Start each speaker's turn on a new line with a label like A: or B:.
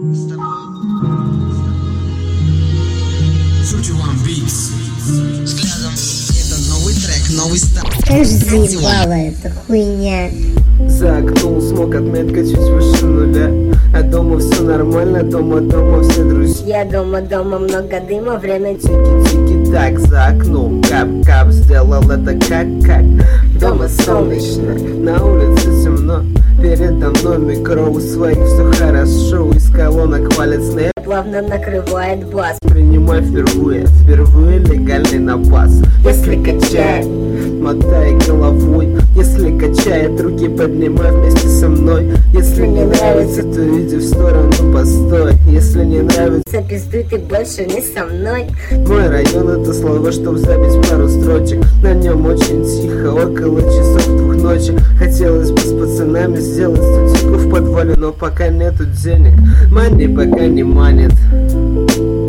A: Взглядом. Это новый трек, новый старт.
B: Как же заебала эта хуйня.
C: За окном смог, отметка чуть выше нуля. А дома все нормально, дома все друзья.
B: Дома много дыма, время
C: Тики-тики так, за окном кап-кап, сделал это как. Дома солнечно, на улице темно. Передо мной микро, у своих все хорошо. Из колонок валит снэп,
B: плавно накрывает бас.
C: принимай впервые легальный напас. Если качает, мотай головой. Если качает, руки поднимай вместе со мной. Если не нравится, то иди в сторону, постой. Если не нравится,
B: Пиздуй, ты больше не со мной.
C: мой район — это слово, чтоб забить пару строчек. На нем очень тихо, около часов 2 ночи. Хотелось бы с пацанами сделать студийку в подвале, но пока нету денег, мани пока не манит.